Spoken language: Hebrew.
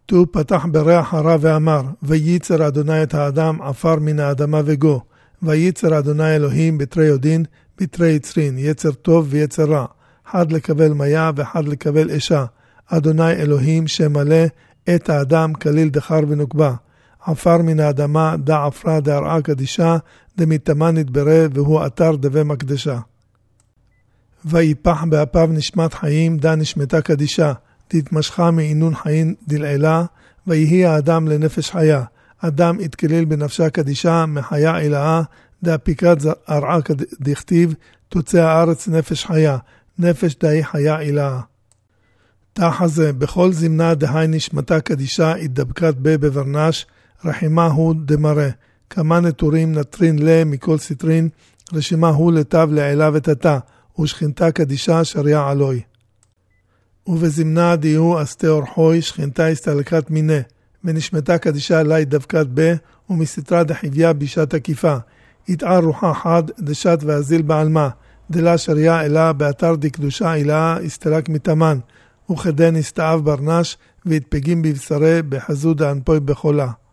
כתוב פתח בריח הרע ואמר, וייצר אדוני את האדם עפר מן האדמה וגו, וייצר אדוני אלוהים בתרי יודין, בתרי יצרין, יצר טוב ויצר רע, חד לקבל מיה וחד לקבל אישה, אדוני אלוהים שמלא את האדם כליל דחר ונוקבה, עפר מן האדמה דע עפרה דהרעה קדישה, דמיתמה נדברה והוא אתר דווה מקדשה. ויפח באפיו נשמת חיים דה נשמתה קדישה, תתמשכה מעינון חיים דלעילה, ויהי האדם לנפש חיה, אדם התכליל בנפשה קדישה מחיה אלאה, דה פיקת הרעה דכתיב, תוצא הארץ נפש חיה, נפש דהי חיה אלאה. תחה זה, בכל זמנה דהי נשמתה קדישה, התדבקת בברנש, רחימה הוא דמרה, כמה נטורים נטרין לה מכל סטרין, רשימה הוא לטב לעילה ותתה, ושכנתה קדישה שריה עלוי. ובזמנה דיהו אסתה אורחוי, שכנתה הסתלקת מיני, ונשמתה קדישה לי דבקת בה, ומסתרה דחביה בישה תקיפה, התער רוחה חד, דשת ואזיל בעלמה, דלה שריה אלה באתר דקדושה אלה, הסתלק מתאמן, וכדן הסתאב ברנש, והתפגים בבשרה בחזו דאנפוי בחולה.